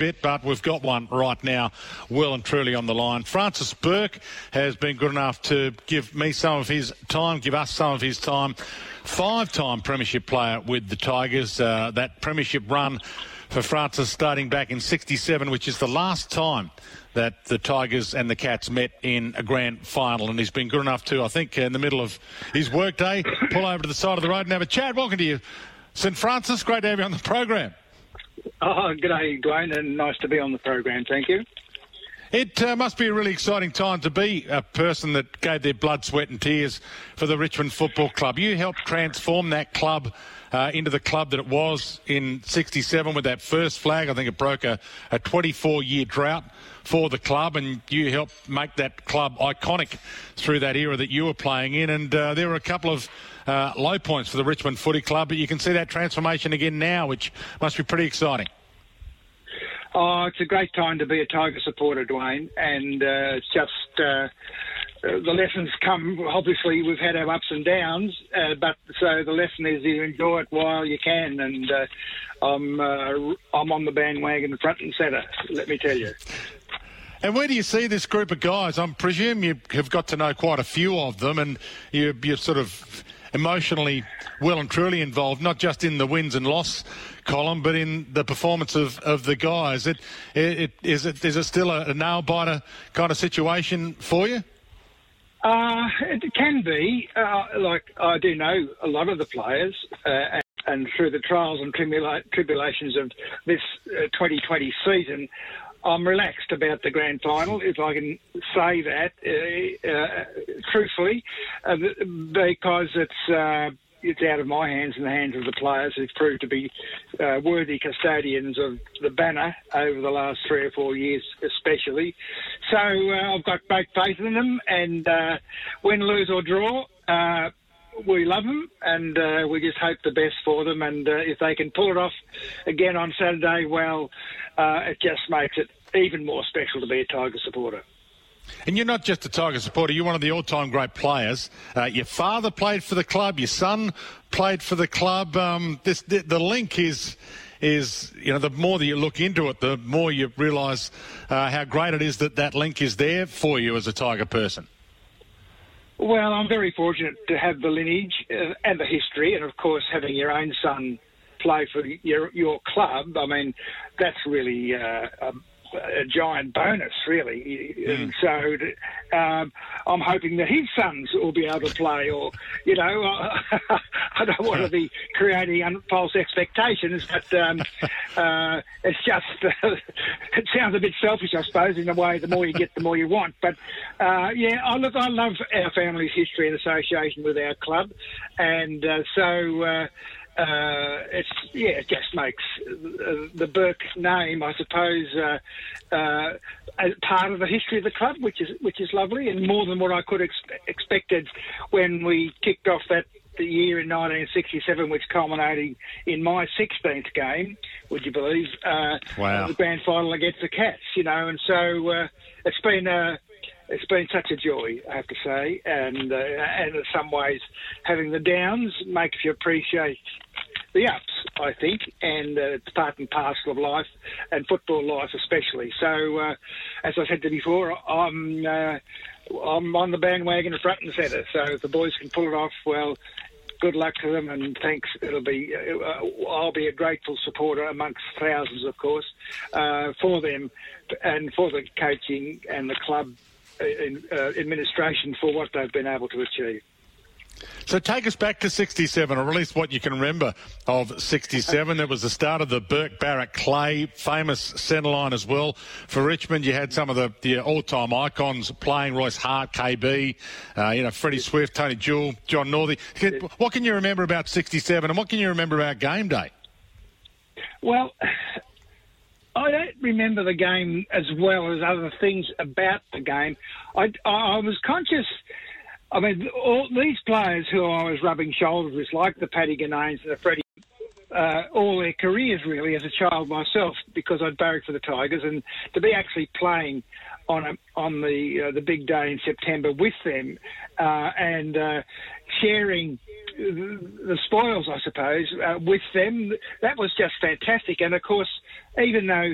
bit, but we've got one right now, well and truly on the line. Francis Burke has been good enough to give me some of his time, give us some of his time. 5-time premiership player with the Tigers. That premiership run for Francis starting back in 67, which is the last time that the Tigers and the Cats met in a grand final. And he's been good enough to, I think, in the middle of his workday, pull over to the side of the road and have a chat. Welcome to you, St Francis. Great to have you on the program. Oh, g'day, Dwayne, and nice to be on the program. Thank you. It must be a really exciting time to be a person that gave their blood, sweat and tears for the Richmond Football Club. You helped transform that club into the club that it was in 67 with that first flag. I think it broke a 24-year drought for the club, and you helped make that club iconic through that era that you were playing in. And there were a couple of low points for the Richmond Footy Club, but you can see that transformation again now, which must be pretty exciting. Oh, it's a great time to be a Tiger supporter, Dwayne, and it's just the lessons come. Obviously, we've had our ups and downs, but so the lesson is you enjoy it while you can, and I'm on the bandwagon front and centre, let me tell you. And where do you see this group of guys? I presume you have got to know quite a few of them, and you're sort of emotionally well and truly involved, not just in the wins and loss column, but in the performance of the guys. Is it still a nail-biter kind of situation for you? It can be. Like, I do know a lot of the players, and through the trials and tribulations of this 2020 season, I'm relaxed about the grand final, if I can say that truthfully, because it's out of my hands and the hands of the players who've proved to be worthy custodians of the banner over the last 3 or 4 years especially. So I've got great faith in them, and win, lose or draw, we love them, and we just hope the best for them. And if they can pull it off again on Saturday, well, it just makes it even more special to be a Tiger supporter. And you're not just a Tiger supporter, you're one of the all-time great players. Your father played for the club, your son played for the club. The link is, the more that you look into it, the more you realise how great it is that link is there for you as a Tiger person. Well, I'm very fortunate to have the lineage and the history, and of course having your own son play for your club. I mean, that's really a giant bonus, really. And so I'm hoping that his sons will be able to play, or, I don't want to be creating false expectations, but it's just, it sounds a bit selfish, I suppose, in a way. The more you get, the more you want. But, I love our family's history and association with our club. And it just makes the Burke name, I suppose, as part of the history of the club, which is lovely, and more than what I could expected when we kicked off the year in 1967, which culminated in my 16th game. Would you believe? Wow! The grand final against the Cats, and so it's been such a joy, I have to say, and in some ways having the downs makes you appreciate the ups, I think, and it's part and parcel of life, and football life especially. So, as I said to you before, I'm on the bandwagon front and centre. So if the boys can pull it off, well, good luck to them, and thanks. I'll be a grateful supporter amongst thousands, of course, for them and for the coaching and the club administration for what they've been able to achieve. So take us back to 67, or at least what you can remember of 67. It was the start of the Burke, Barrett, Clay, famous centre line as well. For Richmond, you had some of the all-time icons playing, Royce Hart, KB, Freddie Swift, Tony Jewell, John Northey. What can you remember about 67, and what can you remember about game day? Well, I don't remember the game as well as other things about the game. I was conscious. I mean, all these players who I was rubbing shoulders with, like the Paddy Gananes and the Freddie, all their careers really as a child myself, because I'd barracked for the Tigers, and to be actually playing on the big day in September with them and sharing the spoils, I suppose, with them, that was just fantastic. And of course, even though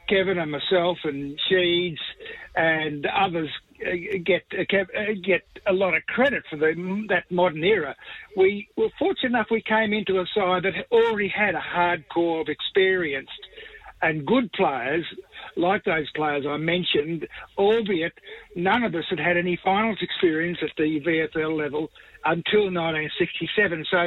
Kevin and myself and Sheeds and others get a lot of credit for that modern era. We were fortunate enough we came into a side that already had a hardcore of experienced and good players, like those players I mentioned, albeit none of us had had any finals experience at the VFL level until 1967. So,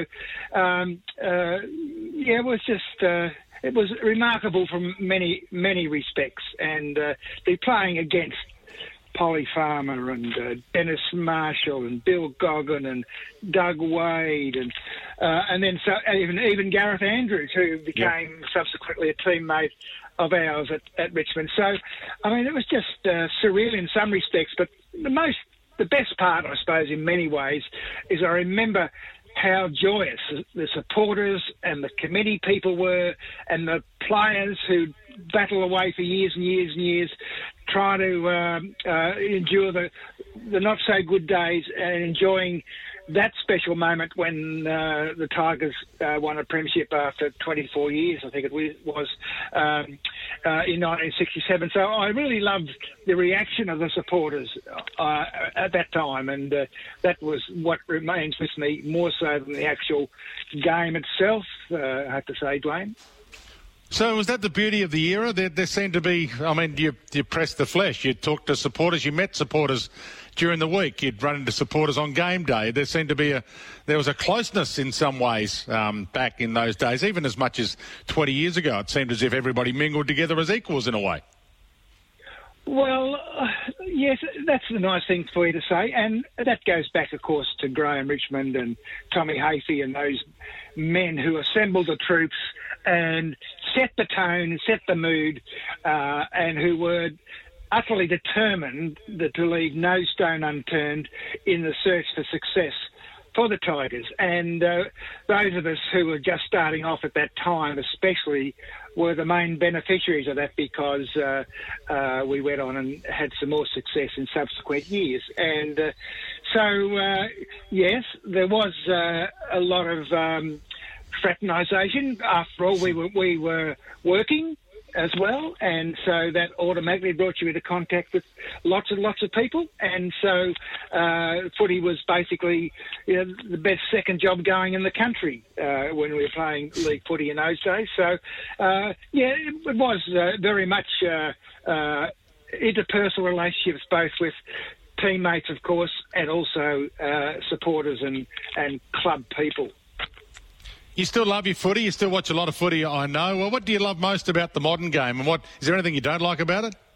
it was remarkable from many respects, and be playing against Polly Farmer and Dennis Marshall and Bill Goggin and Doug Wade and then even Gareth Andrews, who became subsequently a teammate of ours at Richmond. So, I mean, it was just surreal in some respects, but the best part, I suppose, in many ways, is I remember how joyous the supporters and the committee people were, and the players who battle away for years and years and years, trying to endure the not so good days and enjoying that special moment when the Tigers won a premiership after 24 years, I think it was, in 1967. So I really loved the reaction of the supporters at that time, and that was what remains with me more so than the actual game itself, I have to say, Dwayne. So was that the beauty of the era? There seemed to be, I mean, you pressed the flesh, you talked to supporters, you met supporters during the week, you'd run into supporters on game day. There seemed to be there was a closeness in some ways back in those days, even as much as 20 years ago. It seemed as if everybody mingled together as equals in a way. Well, yes, that's the nice thing for you to say, and that goes back, of course, to Graham Richmond and Tommy Hafey and those men who assembled the troops and set the tone, set the mood, and who were utterly determined to leave no stone unturned in the search for success for the Tigers. And those of us who were just starting off at that time especially were the main beneficiaries of that, because we went on and had some more success in subsequent years. And yes, there was a lot of fraternisation. After all, we were working as well, and so that automatically brought you into contact with lots and lots of people. And so footy was basically the best second job going in the country when we were playing league footy in those days. So it was very much interpersonal relationships, both with teammates, of course, and also supporters and club people. You still love your footy. You still watch a lot of footy, I know. Well, what do you love most about the modern game, and is there anything you don't like about it?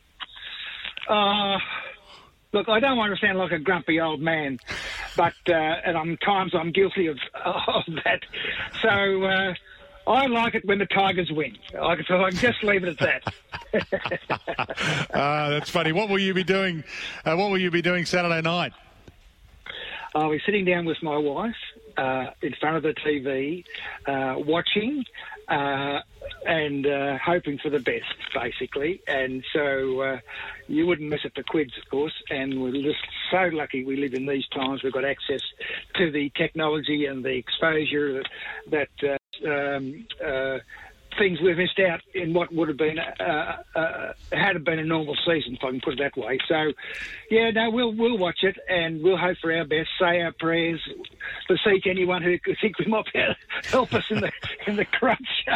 Look, I don't want to sound like a grumpy old man, but and times I'm guilty of that. So I like it when the Tigers win. I can just leave it at that. That's funny. What will you be doing? Saturday night? I'll be sitting down with my wife in front of the TV, watching and hoping for the best, basically. And so you wouldn't miss it for quids, of course. And we're just so lucky we live in these times. We've got access to the technology and the exposure that things we've missed out in what would have been had it been a normal season, if I can put it that way. So, we'll watch it, and we'll hope for our best, say our prayers, beseech anyone who could think we might be able to help us in the crunch.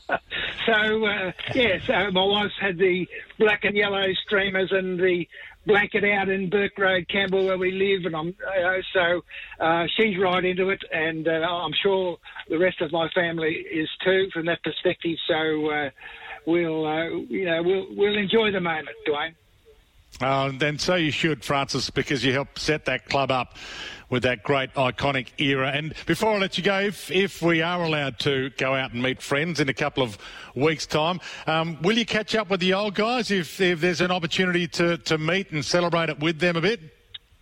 So my wife's had the black and yellow streamers and the blanket out in Burke Road, Campbell, where we live, and so she's right into it, and I'm sure the rest of my family is too, from that perspective. So we'll enjoy the moment, Dwayne. Then so you should, Francis, because you helped set that club up with that great iconic era. And before I let you go, if we are allowed to go out and meet friends in a couple of weeks' time, will you catch up with the old guys if there's an opportunity to meet and celebrate it with them a bit?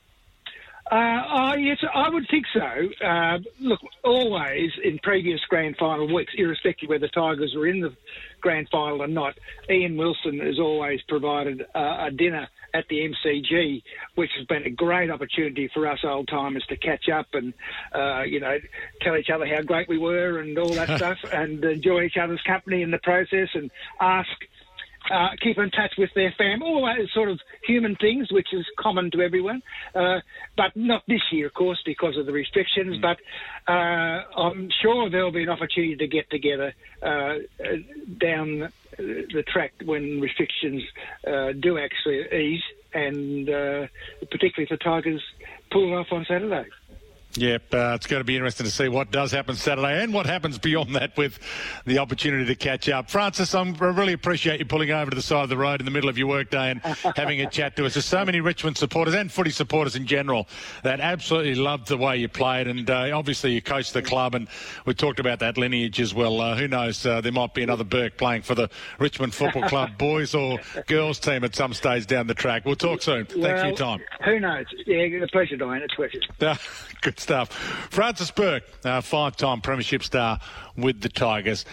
Yes, I would think so. Look, always in previous grand final weeks, irrespective whether the Tigers were in the grand final or not, Ian Wilson has always provided a dinner at the MCG, which has been a great opportunity for us old-timers to catch up and, tell each other how great we were and all that stuff, and enjoy each other's company in the process, and ask keep in touch with their family, all those sort of human things, which is common to everyone. But not this year, of course, because of the restrictions. But I'm sure there'll be an opportunity to get together down the track when restrictions do actually ease, and particularly if the Tigers pull it off on Saturday. Yep, it's going to be interesting to see what does happen Saturday and what happens beyond that with the opportunity to catch up. Francis, I really appreciate you pulling over to the side of the road in the middle of your workday and having a chat to us. There's so many Richmond supporters and footy supporters in general that absolutely loved the way you played, and obviously you coached the club, and we talked about that lineage as well. Who knows, there might be another Burke playing for the Richmond Football Club boys or girls team at some stage down the track. We'll talk soon. Thanks for your time. Who knows? Yeah, a pleasure, Diane. It's a pleasure. Good stuff. Francis Burke, 5-time premiership star with the Tigers.